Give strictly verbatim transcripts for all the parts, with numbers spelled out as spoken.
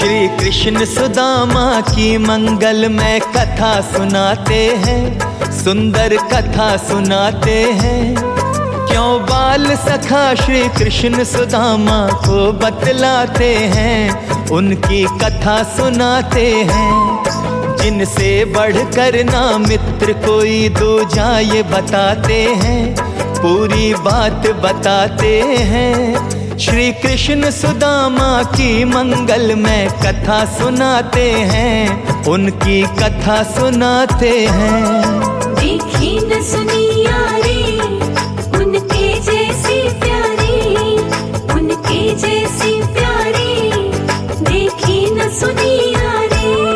श्री कृष्ण सुदामा की मंगलमय कथा सुनाते हैं, सुंदर कथा सुनाते हैं। क्यों बाल सखा श्री कृष्ण सुदामा को बतलाते हैं, उनकी कथा सुनाते हैं। जिनसे बढ़कर ना मित्र कोई दूजा ये बताते हैं, पूरी बात बताते हैं। श्री कृष्ण सुदामा की मंगलमय कथा सुनाते हैं, उनकी कथा सुनाते हैं। देखी न सुनी यारी उनके जैसी प्यारी, उनके जैसी प्यारी, देखी न सुनी यारी।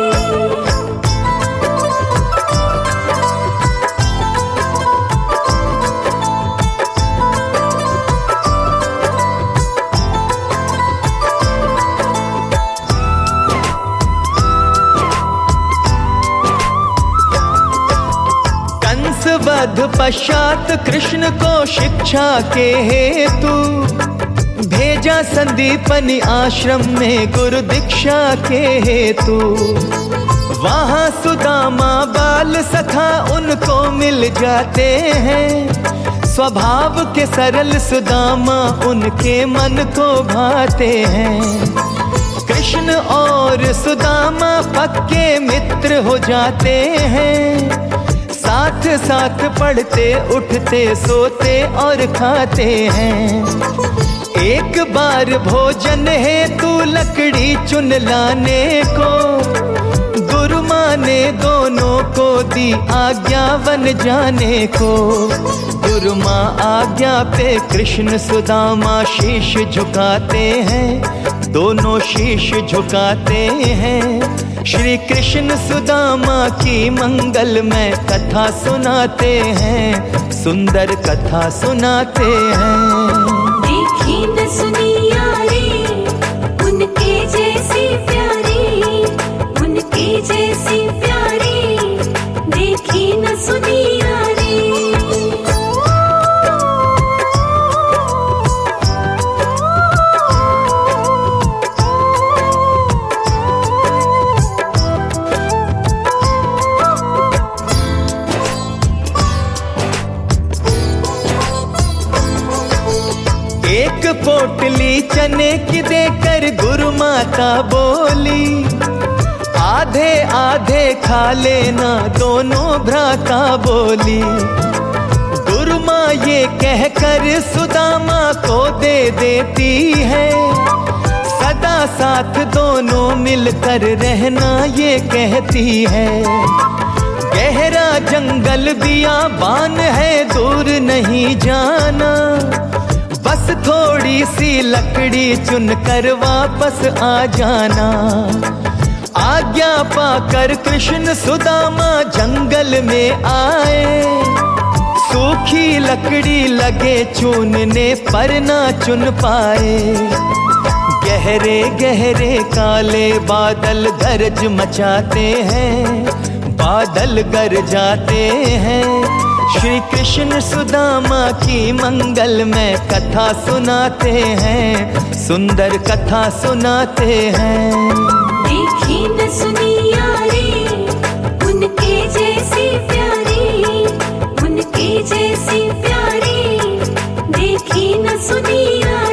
वध पश्चात कृष्ण को शिक्षा के हेतु भेजा संदीपनि आश्रम में गुरु दीक्षा के हेतु। वहाँ सुदामा बाल सखा उनको मिल जाते हैं, स्वभाव के सरल सुदामा उनके मन को भाते हैं। कृष्ण और सुदामा पक्के मित्र हो जाते हैं, साथ साथ पढ़ते उठते सोते और खाते हैं। एक बार भोजन हेतु लकड़ी चुन लाने को गुरु माँ ने दोनों को दी आज्ञा वन जाने को। गुरु माँ आज्ञा पे कृष्ण सुदामा शीश झुकाते हैं, दोनों शीश झुकाते हैं। श्री कृष्ण सुदामा की मंगलमय कथा सुनाते हैं, सुंदर कथा सुनाते हैं। देखी न सुनी यारी उनके जैसी प्यारी, उनके जैसी प्यारी, देखी न सुनी यारी। एक पोटली चने की देकर गुरु माता बोली, आधे आधे खा लेना दोनों भ्राता बोली। गुरु माँ ये कहकर सुदामा को दे देती है, सदा साथ दोनों मिलकर रहना ये कहती है। गहरा जंगल बियाबान है दूर नहीं जाना, बस थोड़ी सी लकड़ी चुनकर वापस आ जाना। आज्ञा पाकर कृष्ण सुदामा जंगल में आए, सूखी लकड़ी लगे चुनने पर ना चुन पाए। गहरे गहरे काले बादल गरज मचाते हैं, बादल गर जाते हैं। श्री कृष्ण सुदामा की मंगलमय कथा सुनाते हैं, सुंदर कथा सुनाते हैं। देखी न सुनी यारी उनके जैसी प्यारी, उनके जैसी प्यारी, देखी न सुनी यारी।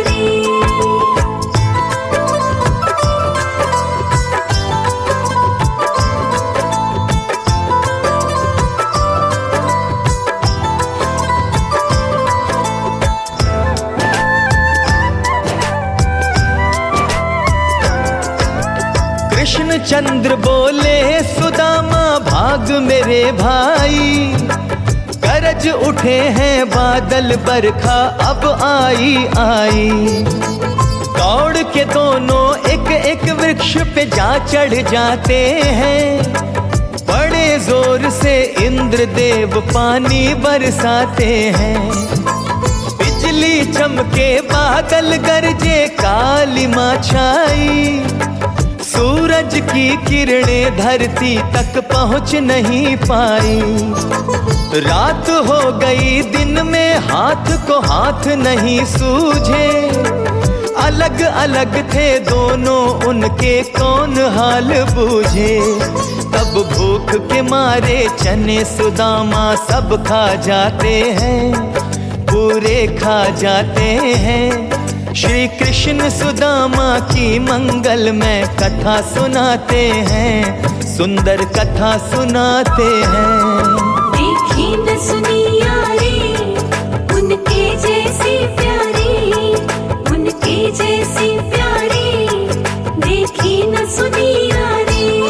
कृष्ण चंद्र बोले सुदामा भाग मेरे भाई, गरज उठे हैं बादल बरखा अब आई आई। दौड़ के दोनों एक एक वृक्ष पे जा चढ़ जाते हैं, बड़े जोर से इंद्रदेव पानी बरसाते हैं। बिजली चमके बादल गरजे काली माँ छाई, सूरज की किरणें धरती तक पहुँच नहीं पाई। रात हो गई दिन में हाथ को हाथ नहीं सूझे, अलग अलग थे दोनों उनके कौन हाल बूझे। तब भूख के मारे चने सुदामा सब खा जाते हैं, पूरे खा जाते हैं। श्री कृष्ण सुदामा की मंगल में कथा सुनाते हैं, सुंदर कथा सुनाते हैं। देखी न सुनी यारी उनके जैसी प्यारी, उनके जैसी प्यारी, देखी न सुनी यारी।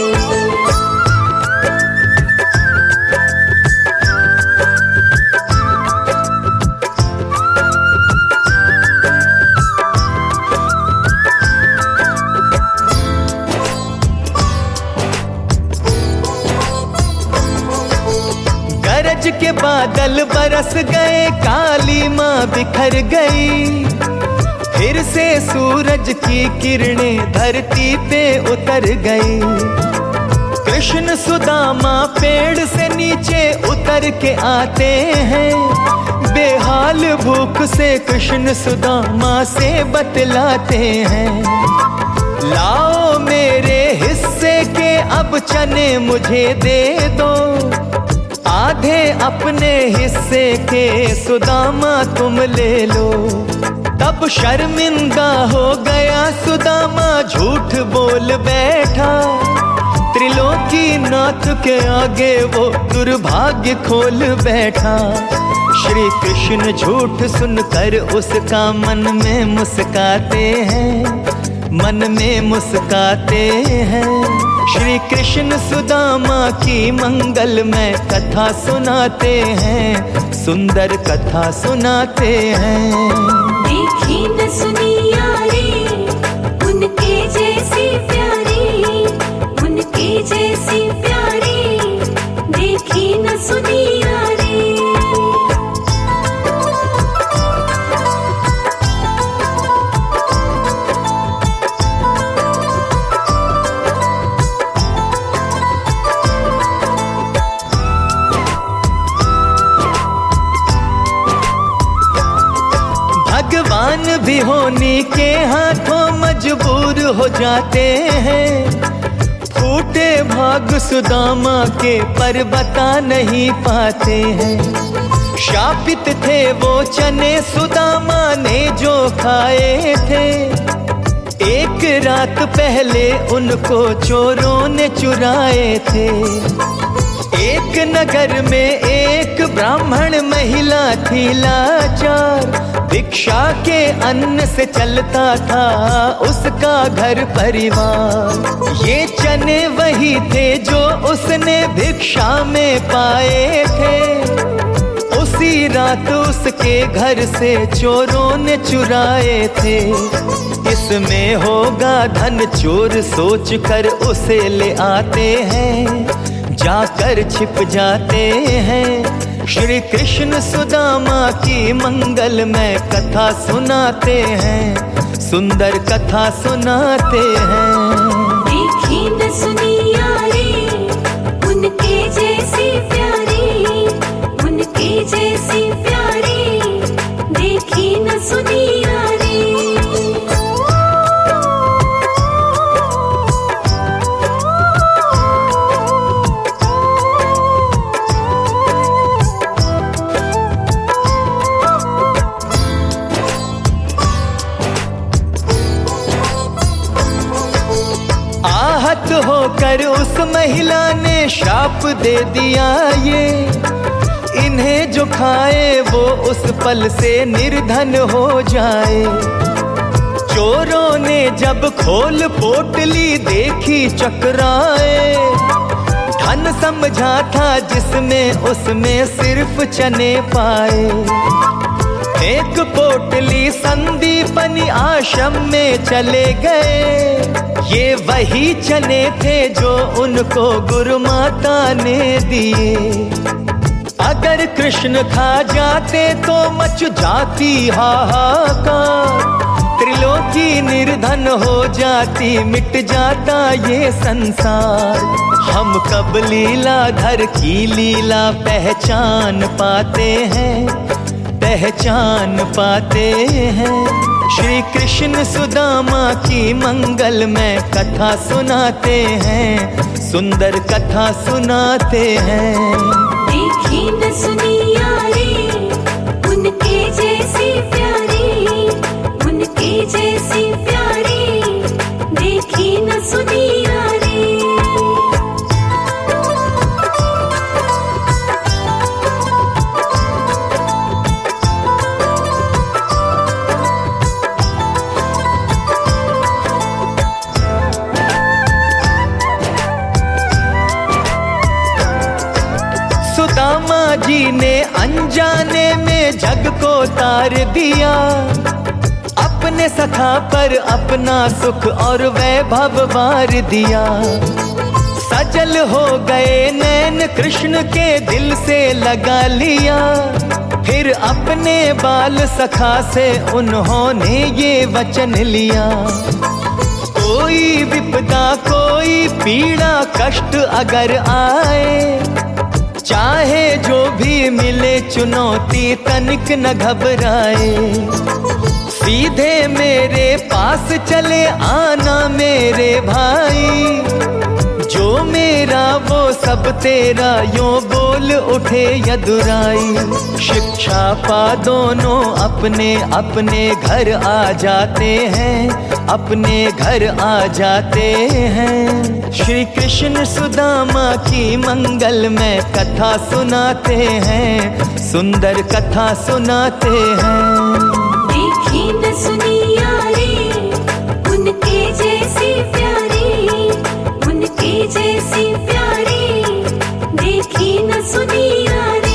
गरज के बादल बरस गए, काली माँ बिखर गई। फिर से सूरज की किरणें धरती पे उतर गई। कृष्ण सुदामा पेड़ से नीचे उतर के आते हैं, बेहाल भूख से कृष्ण सुदामा से बतलाते हैं। लाओ मेरे हिस्से के अब चने मुझे दे दो, आधे अपने हिस्से के सुदामा तुम ले लो। तब शर्मिंदा हो गया सुदामा, झूठ बोल बैठा। त्रिलोकी नाथ के आगे वो दुर्भाग्य खोल बैठा। श्री कृष्ण झूठ सुनकर उसका मन में मुस्काते हैं, मन में मुस्काते हैं। श्री कृष्ण सुदामा की मंगल में कथा सुनाते हैं, सुंदर कथा सुनाते हैं। देखी न सुनी यारी उनके जैसी प्यारी, उनके जैसी प्यारी, देखी न सुनी यारी। भगवान भी होनी के हाथों मजबूर हो जाते हैं। फूटे भाग सुदामा के पर बता नहीं पाते हैं। शापित थे वो चने सुदामा ने जो खाए थे। एक रात पहले उनको चोरों ने चुराए थे। एक नगर में एक ब्राह्मण महिला थी लाचार, भिक्षा के अन्न से चलता था उसका घर परिवार। ये चने वही थे जो उसने भिक्षा में पाए थे। उसी रात उसके घर से चोरों ने चुराए थे। इसमें होगा धन, चोर सोचकर उसे ले आते हैं, जाकर छिप जाते हैं। श्री कृष्ण सुदामा की मंगल में कथा सुनाते हैं, सुंदर कथा सुनाते हैं। देखी न सुनी यारी उनके जैसी प्यारी, उनके जैसी प्यारी, देखी न सुनी यारी। आहत होकर उस महिला ने शाप दे दिया ये, इन्हें जो खाए वो उस पल से निर्धन हो जाए। चोरों ने जब खोल पोटली देखी चकराए, धन समझा था जिसमें उसमें सिर्फ चने पाए। एक पोटली संदीपनी आश्रम में चले गए। ये वही चने थे जो उनको गुरु माता ने दिए। अगर कृष्ण खा जाते तो मच जाती हाहाकार, त्रिलोकी निर्धन हो जाती, मिट जाता ये संसार। हम कब लीलाधर की लीला पहचान पाते हैं, पहचान पाते हैं। श्री कृष्ण सुदामा की मंगल में कथा सुनाते हैं, सुंदर कथा सुनाते हैं। देखी न सुनी यारी, उनके जैसी प्यारी, उनके जैसी प्यारी, देखी न सुनी यारी। सुदामा जी ने अनजाने में जग को तार दिया, अपने सखा पर अपना सुख और वैभव वार दिया। सजल हो गए नैन कृष्ण के दिल से लगा लिया, फिर अपने बाल सखा से उन्होंने ये वचन लिया। कोई विपदा कोई पीड़ा कष्ट अगर आए, चाहे जो भी मिले चुनौती तनिक न घबराए। सीधे मेरे पास चले आना मेरे भाई, जो मेरा वो सब तेरा यूं बोल उठे यदुराई। शिक्षा पा दोनों अपने अपने घर आ जाते हैं, अपने घर आ जाते हैं। श्री कृष्ण सुदामा की मंगल में कथा सुनाते हैं, सुंदर कथा सुनाते हैं। देखी न सुनी यारी, उनके जैसी प्यारी, उनके जैसी प्यारी, देखी न सुनी यारी।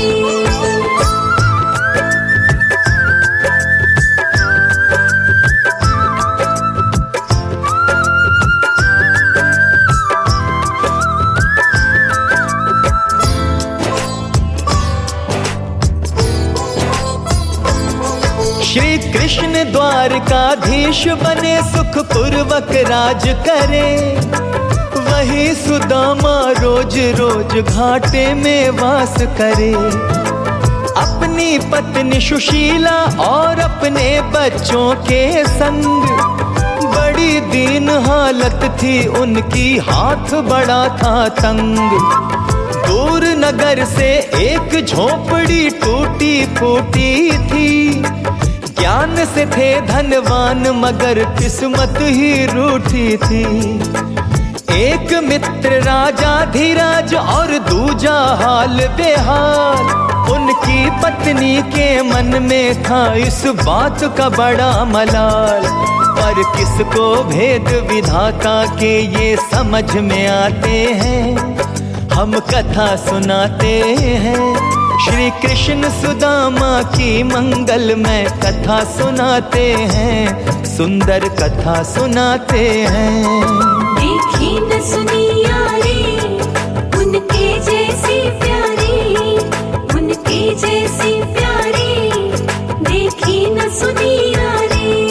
श्री कृष्ण द्वारकाधीश बने सुख पूर्वक राज करे, वही सुदामा रोज रोज घाटे में वास करे। अपनी पत्नी सुशीला और अपने बच्चों के संग, बड़ी दीन हालत थी उनकी, हाथ बड़ा था तंग। दूर नगर से एक झोपड़ी टूटी फूटी थी, ज्ञान से थे धनवान मगर किस्मत ही रूठी थी। एक मित्र राजा धीराज और दूजा हाल बेहाल, उनकी पत्नी के मन में था इस बात का बड़ा मलाल। पर किसको भेद विधाता के ये समझ में आते हैं, हम कथा सुनाते हैं। श्री कृष्ण सुदामा की मंगल में कथा सुनाते हैं, सुंदर कथा सुनाते हैं। देखी न सुनी यारी, उनके जैसी प्यारी, उनके जैसी प्यारी, देखी न सुनी यारी।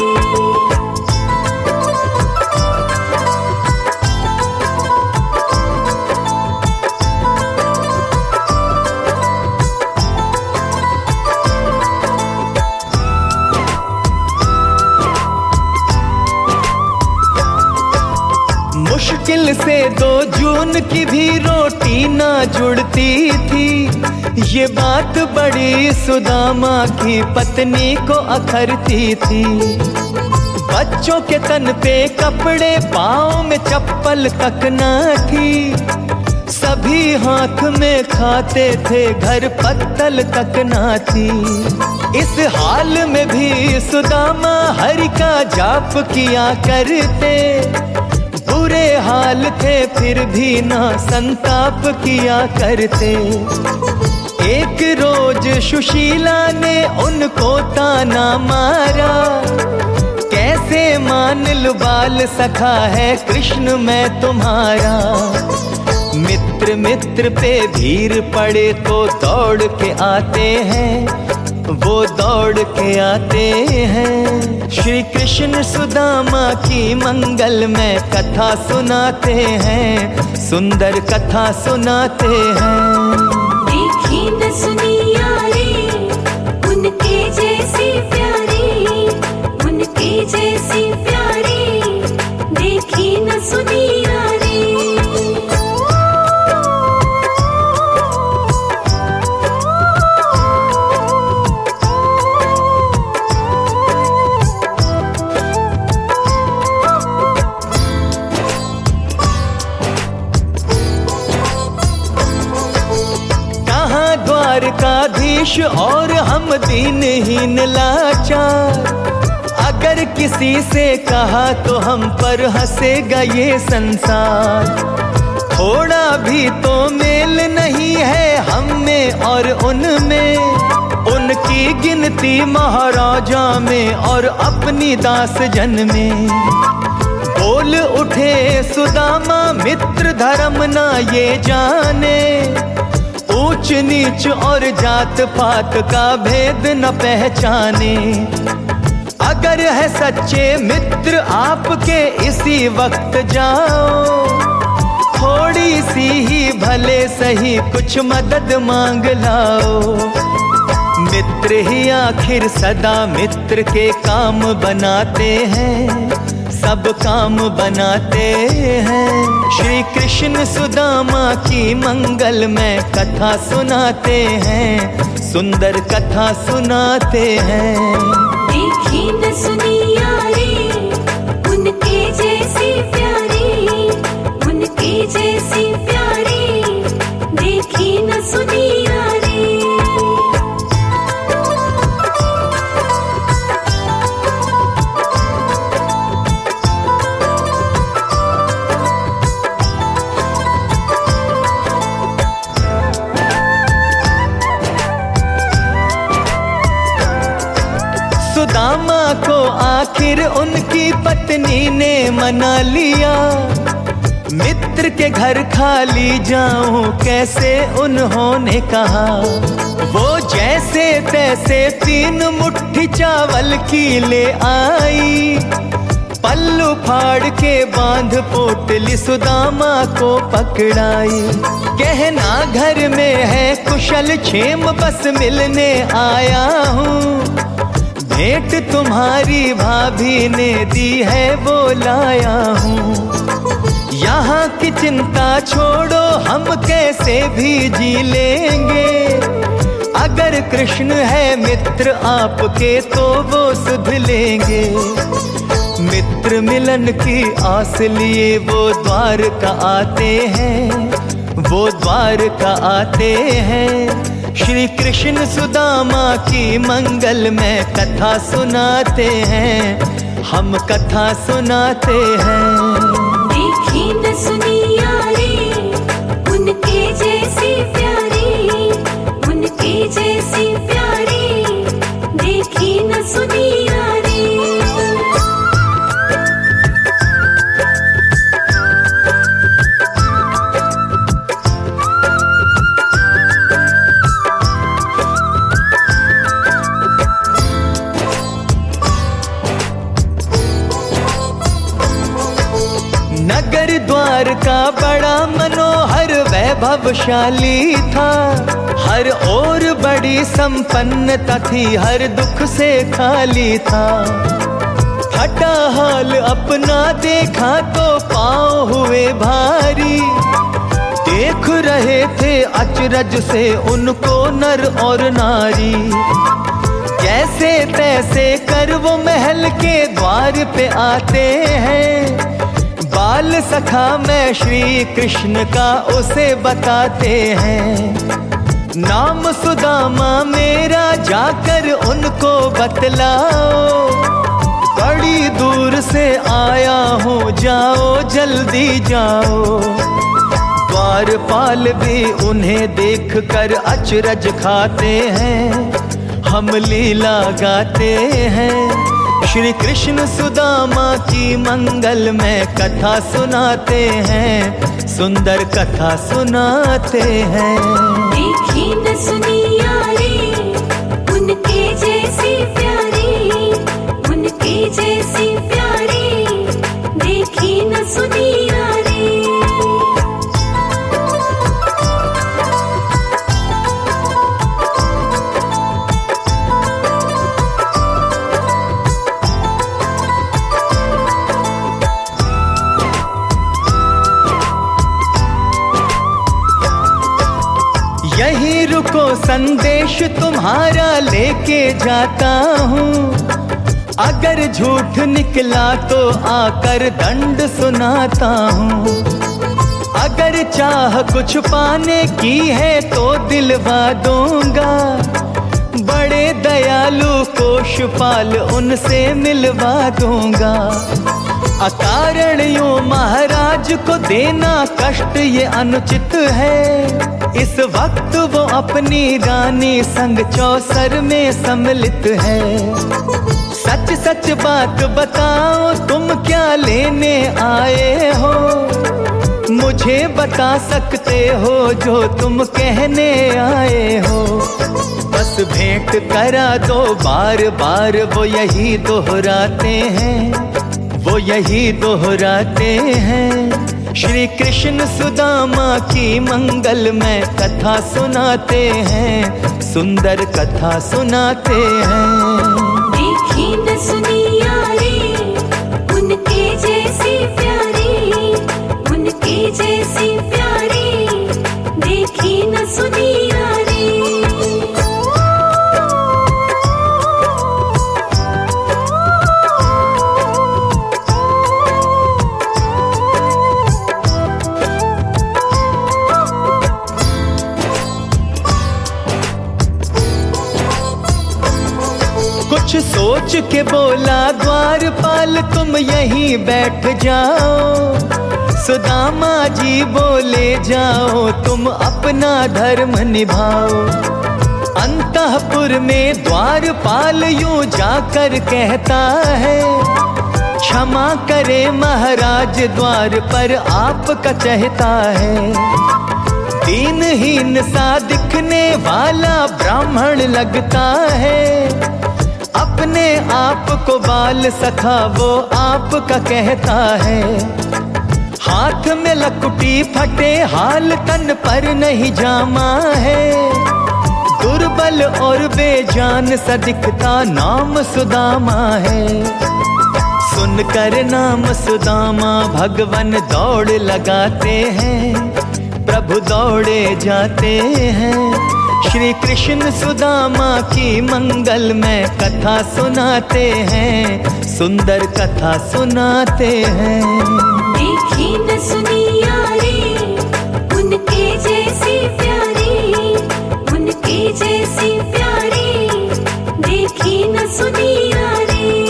मुश्किल से दो जून की भी रोटी ना जुड़ती थी, ये बात बड़ी सुदामा की पत्नी को अखरती थी। बच्चों के तन पे कपड़े, पाँव में चप्पल तक ना थी, सभी हाथ में खाते थे घर पत्तल तक ना थी। इस हाल में भी सुदामा हरि का जाप किया करते, बुरे हाल थे फिर भी ना संताप किया करते। एक रोज सुशीला ने उनको ताना मारा, कैसे मान लूं बाल सखा है कृष्ण मैं तुम्हारा। मित्र मित्र पे भीड़ पड़े तो दौड़ के आते हैं, वो दौड़ के आते हैं। श्री कृष्ण सुदामा की मंगल में कथा सुनाते हैं, सुंदर कथा सुनाते हैं। देखी न सुनी यारी, उनके जैसी प्यारी, उनके द्वारकाधीश और हम दीनहीन लाचार। अगर किसी से कहा तो हम पर हंसेगा ये संसार। थोड़ा भी तो मेल नहीं है हम में और उनमें, उनकी गिनती महाराजा में और अपनी दास जन में। बोल उठे सुदामा मित्र धर्म ना ये जाने, ऊंच नीच और जात पात का भेद न पहचाने। अगर है सच्चे मित्र आपके इसी वक्त जाओ, थोड़ी सी ही भले सही कुछ मदद मांग लाओ। मित्र ही आखिर सदा मित्र के काम बनाते हैं, सब काम बनाते हैं। श्री कृष्ण सुदामा की मंगल में कथा सुनाते हैं, सुंदर कथा सुनाते हैं। देखी न सुनी यारी उनके जैसी प्यारी, उनके जैसी प्यारी, देखी न सुनी यारी। सुदामा को आखिर उनकी पत्नी ने मना लिया, मित्र के घर खाली जाऊं कैसे उन्होंने कहा। वो जैसे तैसे तीन मुट्ठी चावल की ले आई, पल्लू फाड़ के बांध पोटली सुदामा को पकड़ाई। कहना घर में है कुशल क्षेम बस मिलने आया हूँ, भेंट तुम्हारी भाभी ने दी है वो लाया हूँ। यहाँ की चिंता छोड़ो हम कैसे भी जी लेंगे, अगर कृष्ण है मित्र आपके तो वो सुध लेंगे। मित्र मिलन की आस लिए वो द्वारका आते हैं, वो द्वारका आते हैं। श्री कृष्ण सुदामा की मंगल में कथा सुनाते हैं, हम कथा सुनाते हैं। देखी न सुनी यारी उनके जैसी प्यारी, उनके जैसी प्यारी, देखी न सुनी यारी। नगर द्वार का बड़ा मनोहर वैभवशाली था, हर ओर बड़ी संपन्नता थी, हर दुख से खाली था। फटा हाल अपना देखा तो पाँव हुए भारी, देख रहे थे अचरज से उनको नर और नारी। जैसे तैसे कर वो महल के द्वार पे आते हैं, बाल सखा मैं श्री कृष्ण का उसे बताते हैं। नाम सुदामा मेरा जाकर उनको बतलाओ, बड़ी दूर से आया हूँ जाओ जल्दी जाओ। द्वारपाल भी उन्हें देख कर अचरज खाते हैं, हम लीला गाते हैं। श्री कृष्ण सुदामा की मंगल में कथा सुनाते हैं, सुंदर कथा सुनाते हैं। देखी न सुनी यारी उनके जैसी प्यारी, उनके जैसी प्यारी, देखी न सुनी यारी। यहीं रुको संदेश तुम्हारा लेके जाता हूँ, अगर झूठ निकला तो आकर दंड सुनाता हूँ। अगर चाह कुछ पाने की है तो दिलवा दूंगा, बड़े दयालु कोषपाल उनसे मिलवा दूंगा। अकारण यूं महाराज को देना कष्ट ये अनुचित है, इस वक्त वो अपनी रानी संग चौसर में सम्मिलित है। सच सच बात बताओ तुम क्या लेने आए हो, मुझे बता सकते हो जो तुम कहने आए हो। बस भेंट करा दो बार बार, वो यही दोहराते हैं, वो यही दोहराते हैं। श्री कृष्ण सुदामा की मंगलमय कथा सुनाते हैं, सुंदर कथा सुनाते हैं। देखी न सुनी यारी, उनके जैसी प्यारी, उनके जैसी प्यारी, देखी न सुनी यारी। कुछ सोच के बोला द्वारपाल तुम यहीं बैठ जाओ। सुदामा जी बोले जाओ तुम अपना धर्म निभाओ। अंतःपुर में द्वारपाल यूं जाकर कहता है, क्षमा करे महाराज द्वार पर आपका चहता है। दीनहीन सा दिखने वाला ब्राह्मण लगता है, अपने आप को बाल सखा वो आपका कहता है। हाथ में लकुटी फटे हाल तन पर नहीं जामा है, दुर्बल और बेजान सा दिखता नाम सुदामा है। सुनकर नाम सुदामा भगवान दौड़ लगाते हैं, प्रभु दौड़े जाते हैं। श्री कृष्ण सुदामा की मंगलमय कथा सुनाते हैं, सुंदर कथा सुनाते हैं। देखी न सुनी यारी, उनके जैसी प्यारी, उनके जैसी प्यारी, देखी न सुनी यारी।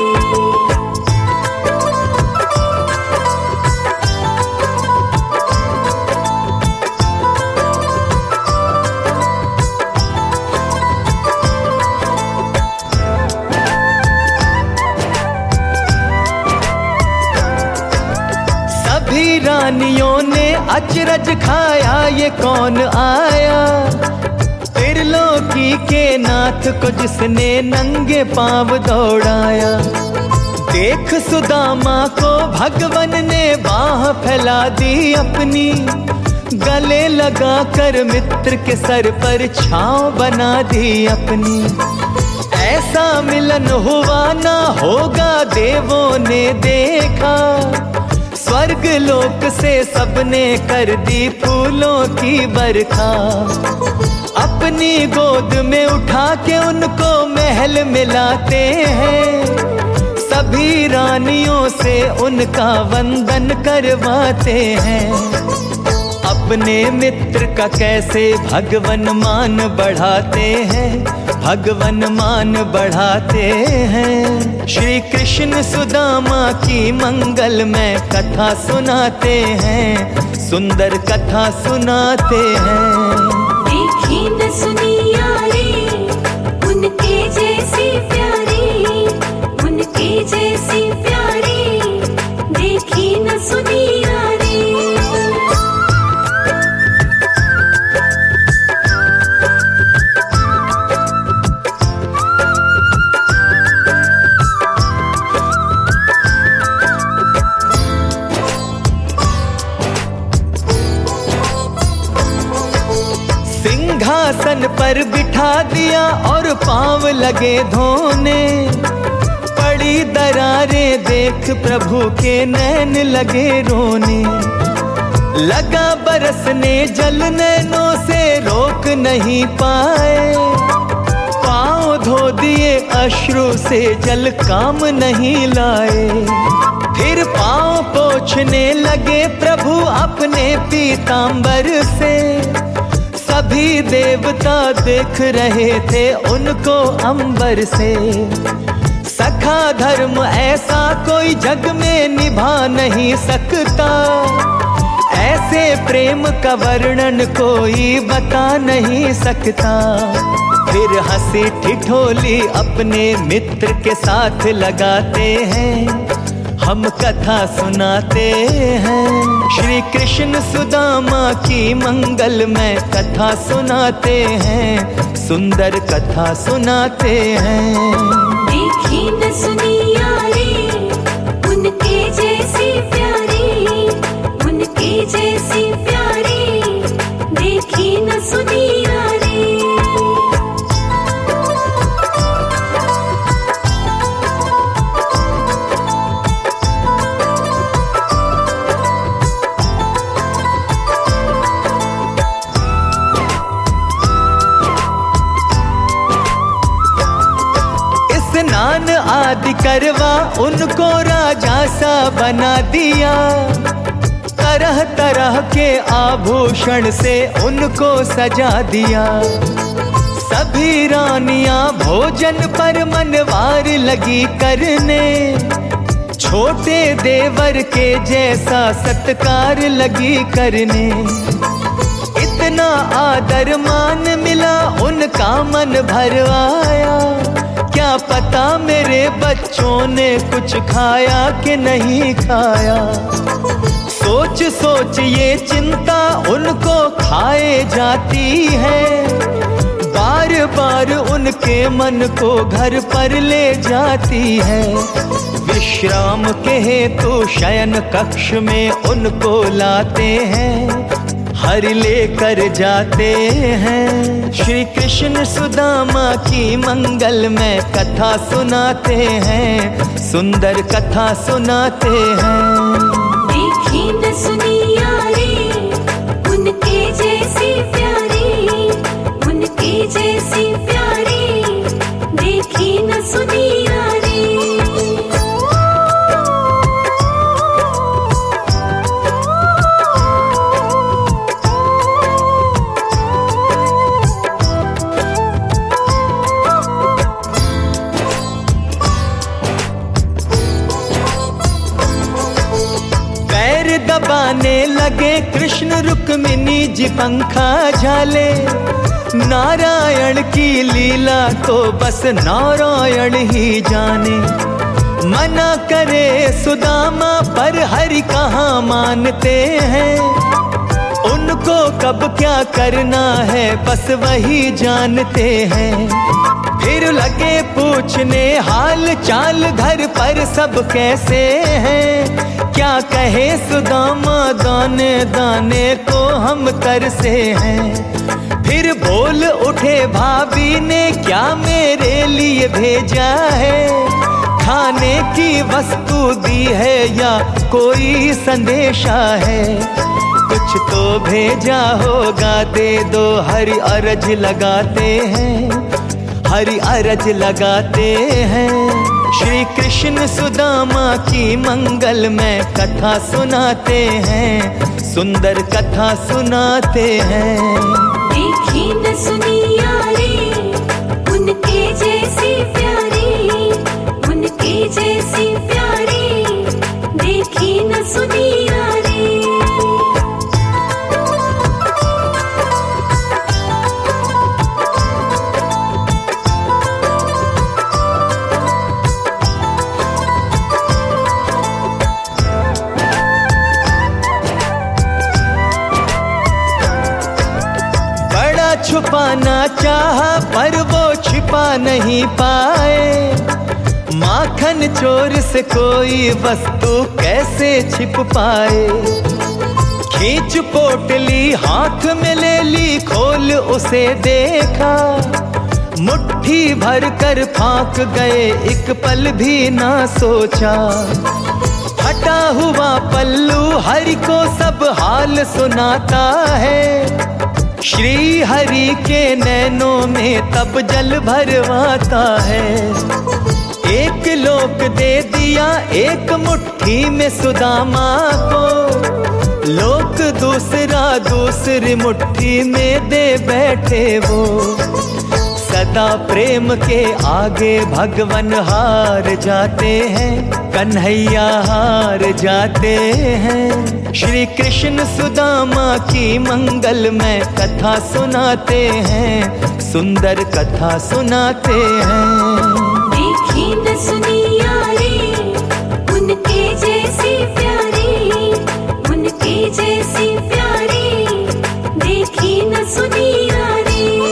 रानियों ने अचरज खाया ये कौन आया, त्रिलोकी के नाथ को जिसने नंगे पांव दौड़ाया। देख सुदामा को भगवन ने बाह फैला दी अपनी, गले लगा कर मित्र के सर पर छांव बना दी अपनी। ऐसा मिलन हुआ ना होगा देवों ने देखा, स्वर्ग लोक से सबने कर दी फूलों की बरखा। अपनी गोद में उठा के उनको महल मिलाते हैं, सभी रानियों से उनका वंदन करवाते हैं। अपने मित्र का कैसे भगवन मान बढ़ाते हैं, भगवन मान बढ़ाते हैं। श्री कृष्ण सुदामा की मंगलमय कथा सुनाते हैं, सुंदर कथा सुनाते हैं। देखी न सुनी यारी, उनके जैसी प्यारी, उनके जैसी प्यारी, देखी न सुनी यारी। सिंहासन पर बिठा दिया और पांव लगे धोने, पड़ी दरारें देख प्रभु के नैन लगे रोने। लगा बरसने जल नैनों से रोक नहीं पाए, पांव धो दिए अश्रु से जल काम नहीं लाए। फिर पांव पोछ पूछने लगे प्रभु अपने पीतांबर से। सभी देवता देख रहे थे उनको अंबर से। सखा धर्म ऐसा कोई जग में निभा नहीं सकता, ऐसे प्रेम का वर्णन कोई बता नहीं सकता। फिर हंसी ठिठोली अपने मित्र के साथ लगाते हैं, हम कथा सुनाते हैं। श्री कृष्ण सुदामा की मंगलमय कथा सुनाते हैं, सुंदर कथा सुनाते हैं। देखी न सुनी यारी उनके जैसी प्यारी, उनके जैसी प्यारी, देखी न सुनी यारी। स्नान आदि करवा उनको राजा सा बना दिया। तरह तरह के आभूषण से उनको सजा दिया। सभी रानियां भोजन पर मनवार लगी करने, छोटे देवर के जैसा सत्कार लगी करने। इतना आदर मान मिला उनका मन भर आया, क्या पता मेरे बच्चों ने कुछ खाया कि नहीं खाया। सोच सोच ये चिंता उनको खाए जाती है, बार बार उनके मन को घर पर ले जाती है। विश्राम के हेतु शयन कक्ष में उनको लाते हैं, हर लेकर जाते हैं। श्री कृष्ण सुदामा की मंगल में कथा सुनाते हैं, सुंदर कथा सुनाते हैं। देखी न सुनी यारी उनके जैसी प्यारी, उनके जैसी प्यारी, देखी न सुनी यारी। दबाने लगे कृष्ण रुक्मिणी जी पंखा झाले। नारायण की लीला तो बस नारायण ही जाने। मना करे सुदामा पर हरि कहाँ मानते हैं, उनको कब क्या करना है बस वही जानते हैं। फिर लगे पूछने हाल चाल घर पर सब कैसे हैं, क्या कहे सुदामा दाने दाने को हम तरसे हैं। फिर बोल उठे भाभी ने क्या मेरे लिए भेजा है, खाने की वस्तु दी है या कोई संदेशा है। कुछ तो भेजा होगा दे दो, हरि अरज लगाते हैं, हरि अरज लगाते हैं। श्री कृष्ण सुदामा की मंगल में कथा सुनाते हैं, सुंदर कथा सुनाते हैं। देखी न सुनी यारी उनके जैसी प्यारी, उनके जैसी प्यारी, देखी न सुनी यारी। छुपाना चाहा पर वो छिपा नहीं पाए। माखन चोर से कोई वस्तु कैसे छिप पाए। खींच पोटली हाथ में ले ली, खोल उसे देखा। मुट्ठी भर कर फांक गए, एक पल भी ना सोचा। फटा हुआ पल्लू हरि को सब हाल सुनाता है। श्री हरि के नैनों में तब जल भरवाता है। एक लोक दे दिया एक मुट्ठी में सुदामा को, लोक दूसरा दूसरी मुट्ठी में दे बैठे वो। सदा प्रेम के आगे भगवन हार जाते हैं, कन्हैया हार जाते हैं। श्री कृष्ण सुदामा की मंगलमय कथा सुनाते हैं, सुंदर कथा सुनाते हैं। देखी न सुनी यारी उनके जैसी प्यारी, उनके जैसी प्यारी, देखी न सुनी यारी।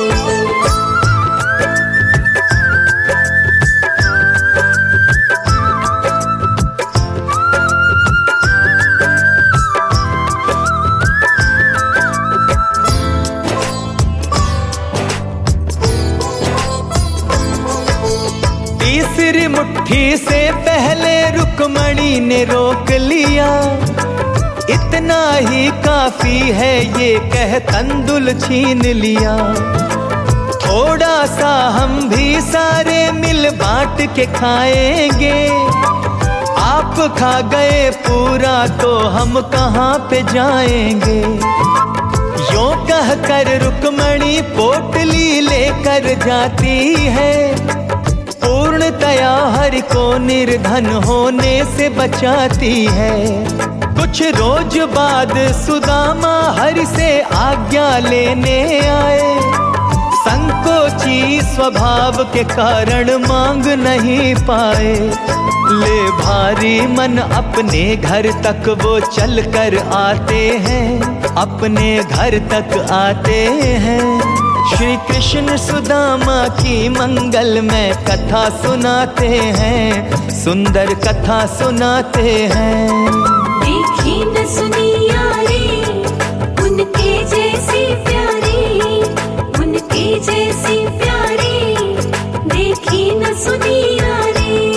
तीसरी मुट्ठी से पहले रुक्मणी ने रोक लिया, इतना ही काफी है ये कह तंदुल छीन लिया। थोड़ा सा हम भी सारे मिल बांट के खाएंगे, आप खा गए पूरा तो हम कहाँ पे जाएंगे। यूं कह कर रुक्मणी पोटली लेकर जाती है, पूर्णतया हरि को निर्धन होने से बचाती है। कुछ रोज बाद सुदामा हरि से आज्ञा लेने आए, संकोची स्वभाव के कारण मांग नहीं पाए। ले भारी मन अपने घर तक वो चल कर आते हैं, अपने घर तक आते हैं। श्री कृष्ण सुदामा की मंगलमय कथा सुनाते हैं, सुंदर कथा सुनाते हैं। देखी न सुनी यारी उनके जैसी प्यारी, उनके जैसी प्यारी, देखी न सुनी यारी।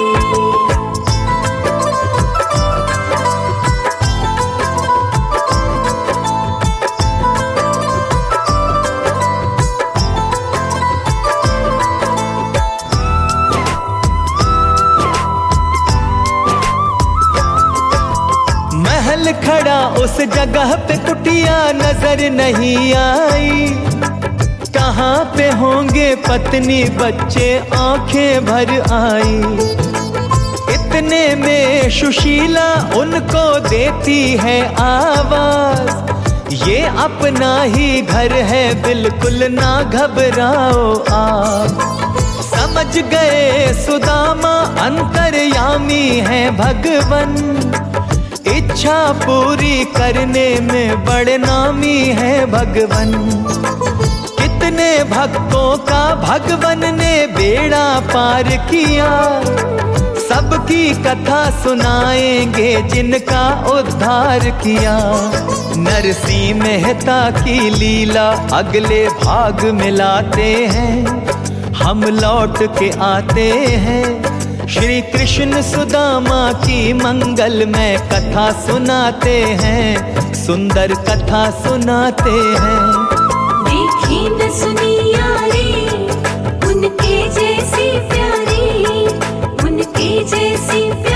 महल खड़ा उस जगह पे कुटिया नजर नहीं आई, कहाँ पे होंगे पत्नी बच्चे आंखें भर आई। इतने में सुशीला उनको देती है आवाज, ये अपना ही घर है बिल्कुल ना घबराओ आप। समझ गए सुदामा अंतर्यामी है भगवन, इच्छा पूरी करने में बड़े नामी है भगवन। कितने भक्तों का भगवन ने बेड़ा पार किया, सबकी कथा सुनाएंगे जिनका उद्धार किया। नरसिंह मेहता की लीला अगले भाग में लाते हैं, हम लौट के आते हैं। श्री कृष्ण सुदामा की मंगलमय कथा सुनाते हैं, सुंदर कथा सुनाते हैं। देखी न सुनी यारी उनके जैसी प्यारी, उनके जैसी प्यारी।